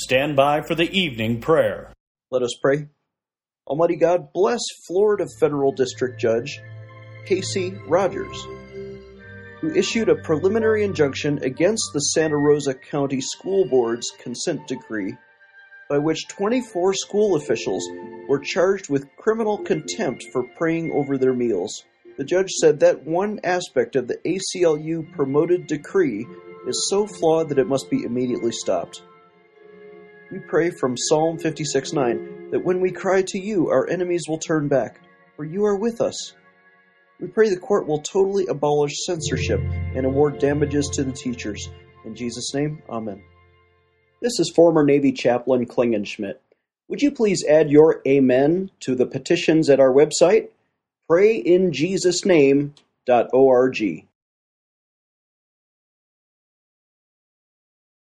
stand by for the evening prayer. Let us pray. Almighty God, bless Florida Federal District Judge Casey Rogers, who issued a preliminary injunction against the Santa Rosa County School Board's consent decree, by which 24 school officials were charged with criminal contempt for praying over their meals. The judge said that one aspect of the ACLU promoted decree is so flawed that it must be immediately stopped. We pray from Psalm 56:9 that when we cry to you, our enemies will turn back, for you are with us. We pray the court will totally abolish censorship and award damages to the teachers. In Jesus' name, amen. This is former Navy Chaplain Klingenschmidt. Would you please add your amen to the petitions at our website, prayinjesusname.org.